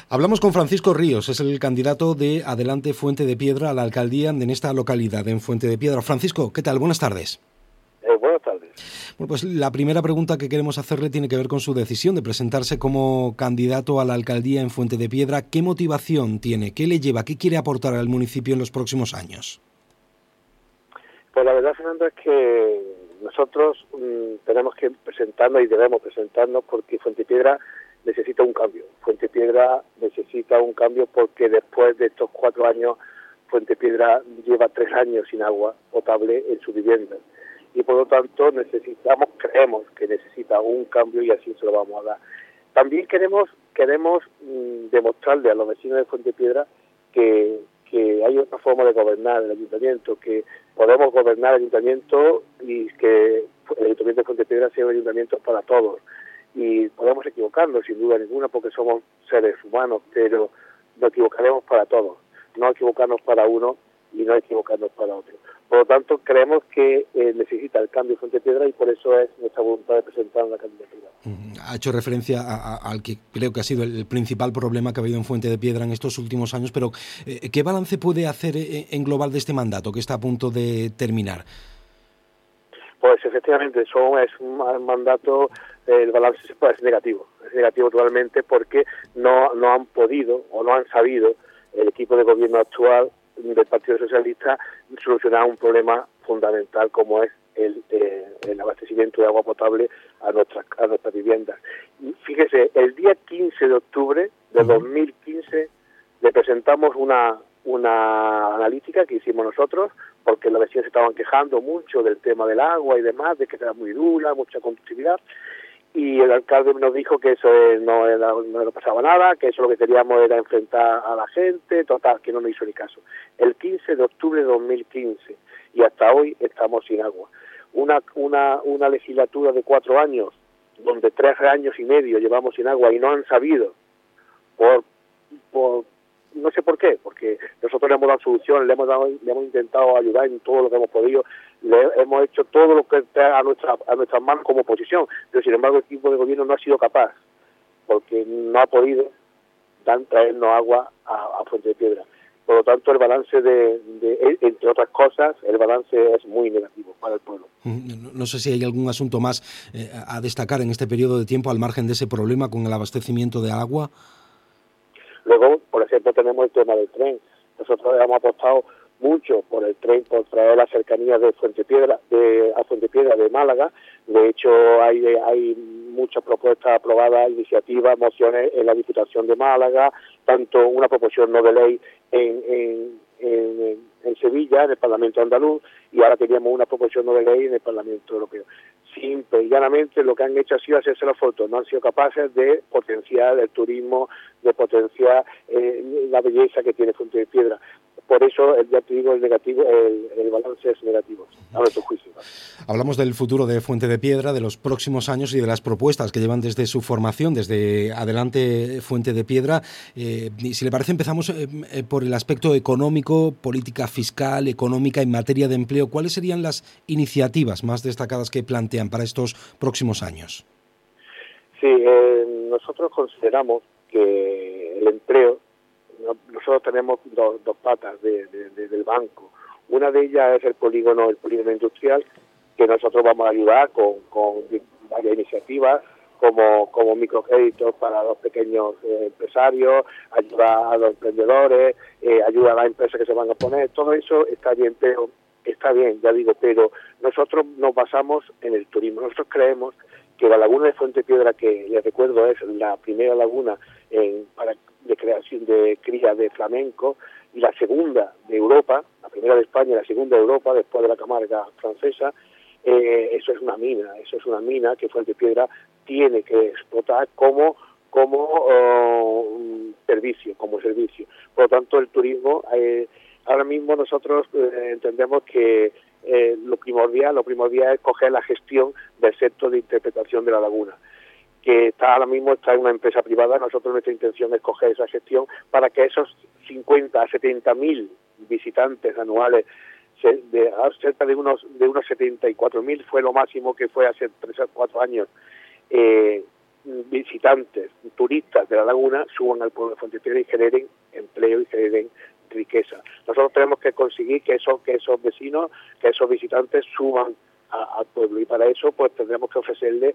Hablamos con Francisco Ríos, es el candidato de Adelante Fuente de Piedra a la alcaldía en esta localidad, en Fuente de Piedra. Francisco, ¿qué tal? Buenas tardes. Buenas tardes. Bueno, pues la primera pregunta que queremos hacerle tiene que ver con su decisión de presentarse como candidato a la alcaldía en Fuente de Piedra. ¿Qué motivación tiene? ¿Qué le lleva? ¿Qué quiere aportar al municipio en los próximos años? Pues la verdad, Fernando, es que nosotros tenemos que presentarnos y debemos presentarnos porque Fuente de Piedra necesita un cambio. Fuente de Piedra necesita un cambio porque después de estos 4 años, Fuente de Piedra lleva 3 años sin agua potable en su vivienda. Y por lo tanto creemos que necesita un cambio y así se lo vamos a dar. También queremos demostrarle a los vecinos de Fuente de Piedra que hay otra forma de gobernar el ayuntamiento, que podemos gobernar el ayuntamiento y que el ayuntamiento de Fuente de Piedra sea un ayuntamiento para todos. Y podemos equivocarnos sin duda ninguna porque somos seres humanos, pero nos equivocaremos para todos, no equivocarnos para uno y no equivocarnos para otro. Por lo tanto, creemos que necesita el cambio Fuente de Piedra y por eso es nuestra voluntad de presentar la candidatura. Ha hecho referencia al que creo que ha sido el principal problema que ha habido en Fuente de Piedra en estos últimos años, pero ¿qué balance puede hacer en global de este mandato que está a punto de terminar? Pues efectivamente, es un mandato, el balance es negativo totalmente porque no han podido o no han sabido el equipo de gobierno actual del Partido Socialista solucionar un problema fundamental como es el abastecimiento de agua potable a nuestras viviendas. Y fíjese, el día 15 de octubre de 2015 le presentamos una analítica que hicimos nosotros, porque los vecinos se estaban quejando mucho del tema del agua y demás, de que era muy dura, mucha conductividad, y el alcalde nos dijo que eso no pasaba nada, que eso lo que queríamos era enfrentar a la gente, total, que no nos hizo ni caso. El 15 de octubre de 2015, y hasta hoy estamos sin agua. Una legislatura de 4 años, donde 3 años y medio llevamos sin agua y no han sabido, por no sé por qué, porque nosotros le hemos dado soluciones, le hemos intentado ayudar en todo lo que hemos podido, hemos hecho todo lo que está a nuestras manos como oposición, pero sin embargo el equipo de gobierno no ha sido capaz, porque no ha podido traernos agua a Fuente de Piedra. Por lo tanto, el balance entre otras cosas, el balance es muy negativo para el pueblo. No sé si hay algún asunto más a destacar en este periodo de tiempo al margen de ese problema con el abastecimiento de agua. Luego, por ejemplo, tenemos el tema del tren. Nosotros hemos apostado mucho por el tren, por traer la cercanía de Fuente Piedra a Fuente Piedra de Málaga. De hecho, hay muchas propuestas aprobadas, iniciativas, mociones en la Diputación de Málaga, tanto una proposición no de ley en Sevilla, en el Parlamento andaluz, y ahora teníamos una proposición no de ley en el Parlamento europeo. Simple y llanamente lo que han hecho ha sido hacerse las fotos, no han sido capaces de potenciar el turismo, de potenciar la belleza que tiene Fuente de Piedra. Por eso, ya te digo, el balance es negativo, a nuestro juicio. Hablamos del futuro de Fuente de Piedra, de los próximos años y de las propuestas que llevan desde su formación, desde Adelante Fuente de Piedra. Y si le parece, empezamos por el aspecto económico, política fiscal, económica, en materia de empleo. ¿Cuáles serían las iniciativas más destacadas que plantean para estos próximos años? Sí, nosotros consideramos que el empleo, nosotros tenemos dos patas del banco. Una de ellas es el polígono industrial, que nosotros vamos a ayudar con varias iniciativas, como microcréditos para los pequeños empresarios, ayuda a los emprendedores, ayuda a las empresas que se van a poner. Todo eso está bien, pero pero nosotros nos basamos en el turismo. Nosotros creemos que la laguna de Fuente Piedra, que les recuerdo es la primera laguna de creación de cría de flamenco y la segunda de Europa, la primera de España y la segunda de Europa después de la Camarga francesa, eso es una mina que Fuente Piedra tiene que explotar como servicio. Por lo tanto, el turismo, ahora mismo nosotros entendemos que lo primordial es coger la gestión del sector de interpretación de la laguna, que ahora mismo está en una empresa privada. Nosotros nuestra intención es coger esa gestión para que esos 50 a 70.000 visitantes anuales, cerca de unos 74.000 fue lo máximo que fue hace 3 o 4 años, visitantes, turistas de la laguna suban al pueblo de Fuentepiedra y generen empleo y generen riqueza. Nosotros tenemos que conseguir que esos vecinos, que esos visitantes suban al pueblo, y para eso pues tendremos que ofrecerle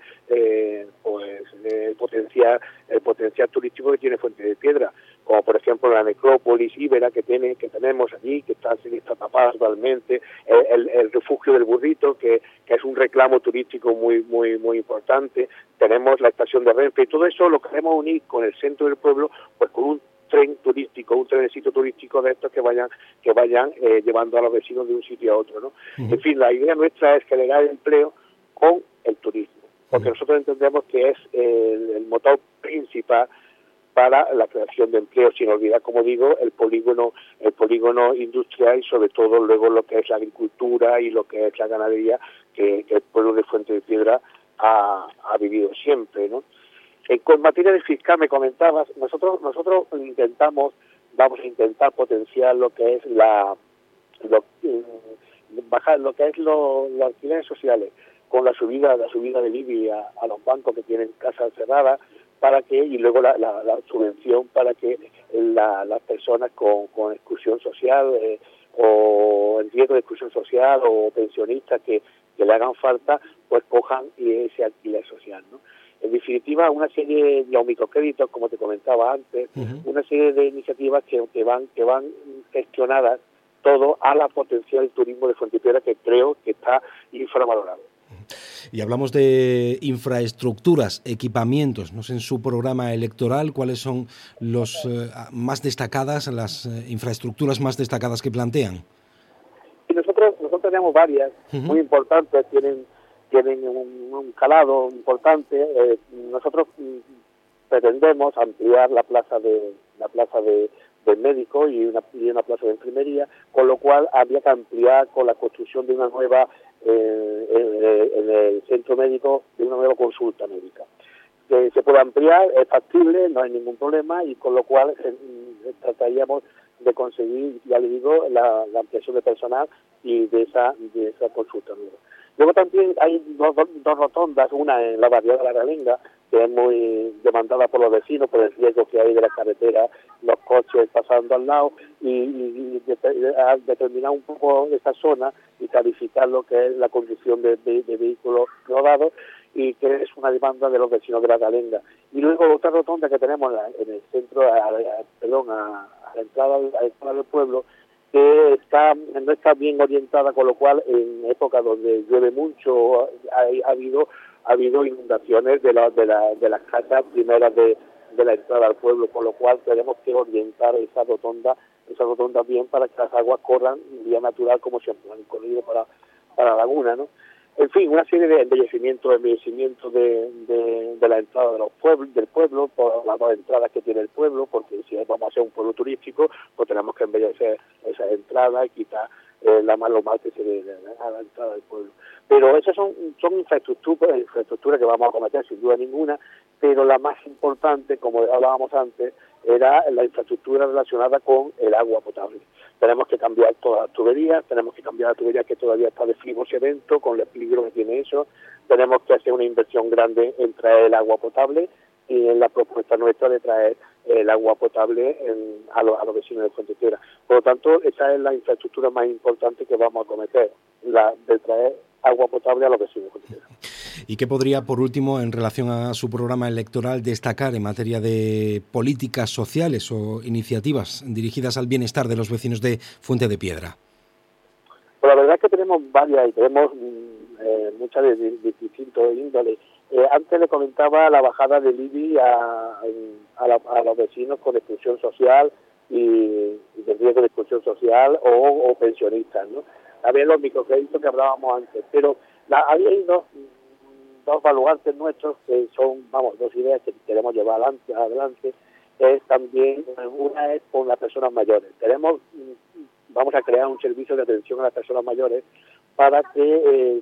el potencial turístico que tiene Fuentepiedra, como por ejemplo la necrópolis íbera que tenemos allí, que está tapada actualmente, el refugio del Burrito, que es un reclamo turístico muy importante. Tenemos la estación de Renfe, y todo eso lo queremos unir con el centro del pueblo, pues con un tren turístico, un trenecito turístico de estos que vayan llevando a los vecinos de un sitio a otro, ¿no? En fin, la idea nuestra es generar empleo con el turismo, porque nosotros entendemos que es el motor principal para la creación de empleo, sin olvidar, como digo, el polígono industrial, y sobre todo luego lo que es la agricultura y lo que es la ganadería que el pueblo de Fuentepiedra ha vivido siempre, ¿no? Con materia de fiscal me comentabas, nosotros vamos a intentar potenciar lo que es bajar lo que es los alquileres sociales, con la subida del IBI a los bancos que tienen casas cerradas, y luego la subvención para que las personas con exclusión social o en riesgo de exclusión social o pensionistas que le hagan falta, pues cojan ese alquiler social, ¿no? En definitiva, una serie de los microcréditos, como te comentaba antes, una serie de iniciativas que van gestionadas todo a la potencia del turismo de Fuentepiedra, que creo que está infravalorado. Y hablamos de infraestructuras, equipamientos, no sé, en su programa electoral, ¿cuáles son los más destacadas, las infraestructuras más destacadas que plantean? Y nosotros tenemos varias, muy importantes, tienen un calado importante. Nosotros pretendemos ampliar la plaza del médico y una plaza de enfermería, con lo cual habría que ampliar con la construcción de una nueva en el centro médico, de una nueva consulta médica. Que se puede ampliar, es factible, no hay ningún problema, y con lo cual trataríamos de conseguir, ya le digo, la ampliación de personal y de esa consulta nueva. Luego también hay dos rotondas, una en la barriada de la Realenga, que es muy demandada por los vecinos por el riesgo que hay de la carretera, los coches pasando al lado, y determinar un poco esa zona y clarificar lo que es la conducción de vehículos rodados, y que es una demanda de los vecinos de la Realenga. Y luego otra rotonda que tenemos en el centro, a la entrada del pueblo, que no está bien orientada, con lo cual en época donde llueve mucho ha habido inundaciones de las casas primeras de la entrada al pueblo, con lo cual tenemos que orientar esa rotonda bien para que las aguas corran vía natural como siempre han corrido para la laguna, ¿no? En fin, una serie de embellecimientos de la entrada del pueblo, por las dos entradas que tiene el pueblo, porque si vamos a ser un pueblo turístico, pues tenemos que embellecer esas entradas y quitar lo mal que se ve a la entrada del pueblo. Pero esas son infraestructuras que vamos a acometer sin duda ninguna, pero la más importante, como hablábamos antes, era la infraestructura relacionada con el agua potable. Tenemos que cambiar todas las tuberías, que todavía está de flujo sedento, con el peligro que tiene eso. Tenemos que hacer una inversión grande en traer el agua potable, y en la propuesta nuestra de traer el agua potable a los vecinos de Fuentepiedra. Por lo tanto, esa es la infraestructura más importante que vamos a acometer, la de traer agua potable a los vecinos de Fuentepiedra. ¿Y qué podría, por último, en relación a su programa electoral, destacar en materia de políticas sociales o iniciativas dirigidas al bienestar de los vecinos de Fuentepiedra? Pues la verdad es que tenemos varias y tenemos muchas de distintos índoles. Antes le comentaba la bajada del IBI a los vecinos con exclusión social y de riesgo de exclusión social o pensionistas, ¿no? También los microcréditos que hablábamos antes, pero hay dos baluartes nuestros que son, dos ideas que queremos llevar adelante. Es también, una es con las personas mayores. Vamos a crear un servicio de atención a las personas mayores para que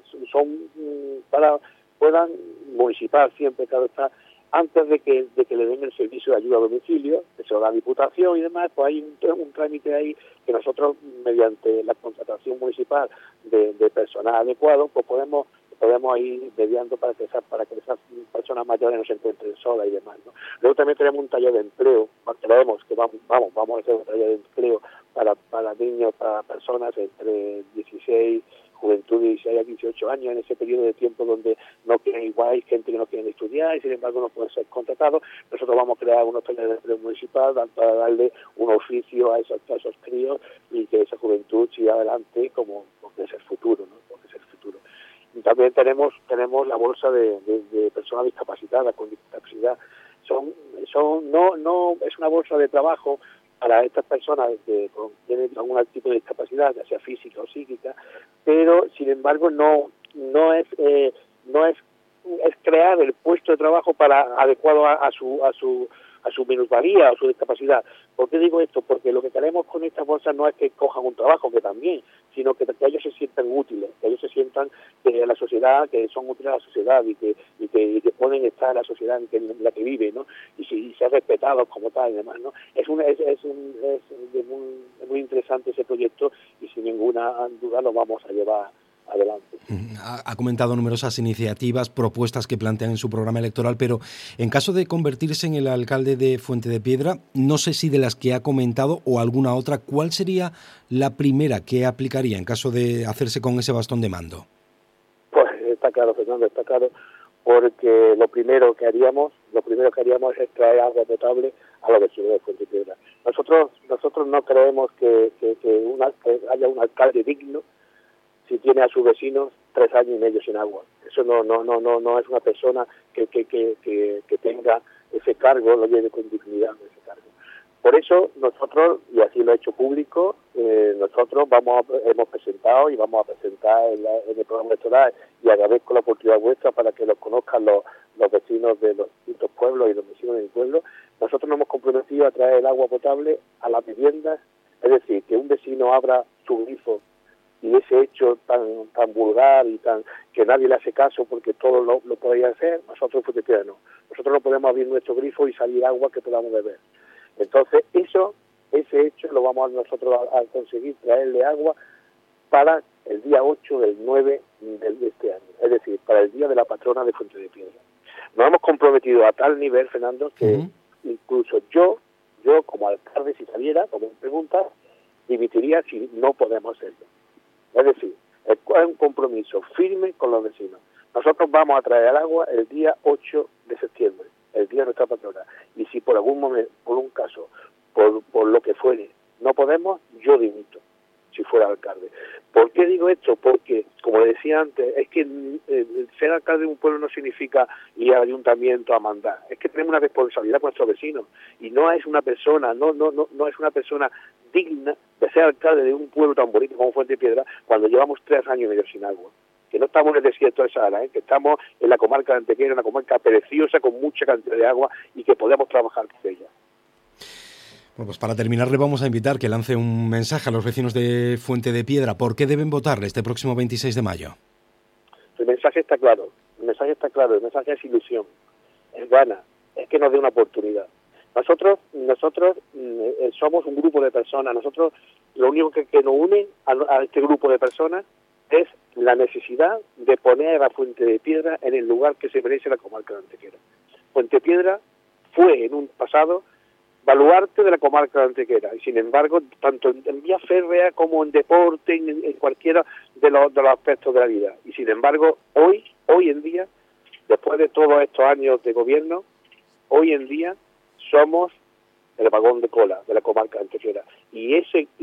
puedan municipal siempre, claro está, antes de que le den el servicio de ayuda a domicilio, que se lo da la Diputación y demás, pues hay un trámite ahí que nosotros, mediante la contratación municipal de personal adecuado, pues podemos podemos ir mediando para que esas personas mayores no se encuentren solas y demás, ¿no? Luego también tenemos un taller de empleo, creemos que vamos a hacer un taller de empleo para niños, para personas entre 16, juventud de 16 a 18 años, en ese periodo de tiempo donde no quieren, igual hay gente que no quiere estudiar y sin embargo no pueden ser contratados. Nosotros vamos a crear unos talleres de empleo municipal para darle un oficio a esos críos y que esa juventud siga adelante porque es el futuro, ¿no? Porque es el futuro. Y también tenemos la bolsa de personas discapacitadas con discapacidad. No es una bolsa de trabajo para estas personas que tienen algún tipo de discapacidad, ya sea física o psíquica, pero sin embargo no es crear el puesto de trabajo adecuado a su minusvalía o su discapacidad. ¿Por qué digo esto? Porque lo que queremos con estas bolsas no es que cojan un trabajo, que también, sino que ellos se sientan útiles, que ellos se sientan que la sociedad, que son útiles a la sociedad y que pueden estar en la sociedad en la que viven, ¿no? Y ser respetados como tal y demás, ¿no? Es muy interesante ese proyecto y sin ninguna duda lo vamos a llevar adelante. Ha comentado numerosas iniciativas, propuestas que plantean en su programa electoral, pero en caso de convertirse en el alcalde de Fuente de Piedra, no sé si de las que ha comentado o alguna otra, ¿cuál sería la primera que aplicaría en caso de hacerse con ese bastón de mando? Pues está claro, Fernando, está claro, porque lo primero que haríamos es traer agua potable a los vecinos de Fuente de Piedra. Nosotros no creemos que haya un alcalde digno si tiene a sus vecinos 3 años y medio sin agua. Eso no es una persona que tenga ese cargo, lo lleve con dignidad ese cargo. Por eso nosotros, y así lo he hecho público, nosotros hemos presentado y vamos a presentar en el programa electoral, y agradezco la oportunidad vuestra para que los conozcan los vecinos de los distintos pueblos y los vecinos de mi pueblo. Nosotros nos hemos comprometido a traer el agua potable a las viviendas, es decir, que un vecino abra su grifo y ese hecho tan vulgar y que nadie le hace caso porque todos lo podían hacer, nosotros en Fuente de Piedra no. Nosotros no podemos abrir nuestro grifo y salir agua que podamos beber. Entonces ese hecho lo vamos nosotros a conseguir, traerle agua para el día 8 del 9 de este año, es decir, para el día de la patrona de Fuente de Piedra. Nos hemos comprometido a tal nivel, Fernando, que incluso yo como alcalde, si saliera, como me preguntas, dimitiría si no podemos hacerlo. Es decir, es un compromiso firme con los vecinos. Nosotros vamos a traer el agua el día 8 de septiembre, el día de nuestra patrona. Y si por algún momento, por un caso, por lo que fuere, no podemos, yo dimito, si fuera alcalde. ¿Por qué digo esto? Porque, como decía antes, es que ser alcalde de un pueblo no significa ir al ayuntamiento a mandar. Es que tenemos una responsabilidad con nuestros vecinos. Y no es una persona, no es una persona digna de ser alcalde de un pueblo tan bonito como Fuente de Piedra cuando llevamos 3 años y medio sin agua. Que no estamos en el desierto de Sahara, que estamos en la comarca de Antequera, una comarca preciosa con mucha cantidad de agua y que podemos trabajar con ella. Bueno, pues para terminar le vamos a invitar que lance un mensaje a los vecinos de Fuente de Piedra. ¿Por qué deben votarle este próximo 26 de mayo? El mensaje está claro, el mensaje es ilusión, es gana, es que nos dé una oportunidad. Nosotros somos un grupo de personas, nosotros lo único que nos une a este grupo de personas es la necesidad de poner a Fuente de Piedra en el lugar que se merece la comarca de Antequera. Fuente de Piedra fue en un pasado baluarte de la comarca de Antequera y sin embargo, tanto en vía férrea como en deporte, en cualquiera de los aspectos de la vida. Y sin embargo, hoy en día, después de todos estos años de gobierno, hoy en día somos el vagón de cola de la comarca de Antequera. Y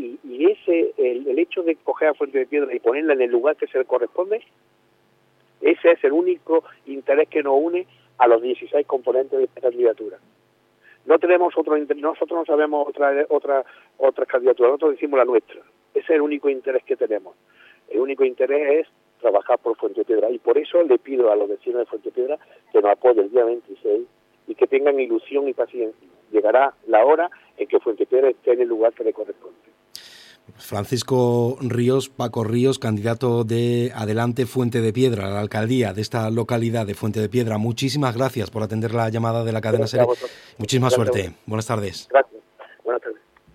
el hecho de coger a Fuente de Piedra y ponerla en el lugar que se le corresponde, ese es el único interés que nos une a los 16 componentes de esta candidatura. No tenemos otro interés, nosotros no sabemos otra candidatura, nosotros decimos la nuestra. Ese es el único interés que tenemos. El único interés es trabajar por Fuente de Piedra y por eso le pido a los vecinos de Fuente de Piedra que nos apoyen el día 26 y que tengan ilusión y paciencia. Llegará la hora en que Fuente de Piedra esté en el lugar que le corresponde. Francisco Ríos, Paco Ríos, candidato de Adelante Fuente de Piedra a la alcaldía de esta localidad de Fuente de Piedra. Muchísimas gracias por atender la llamada de la cadena SER. Muchísima suerte. Buenas tardes. Gracias. Buenas tardes.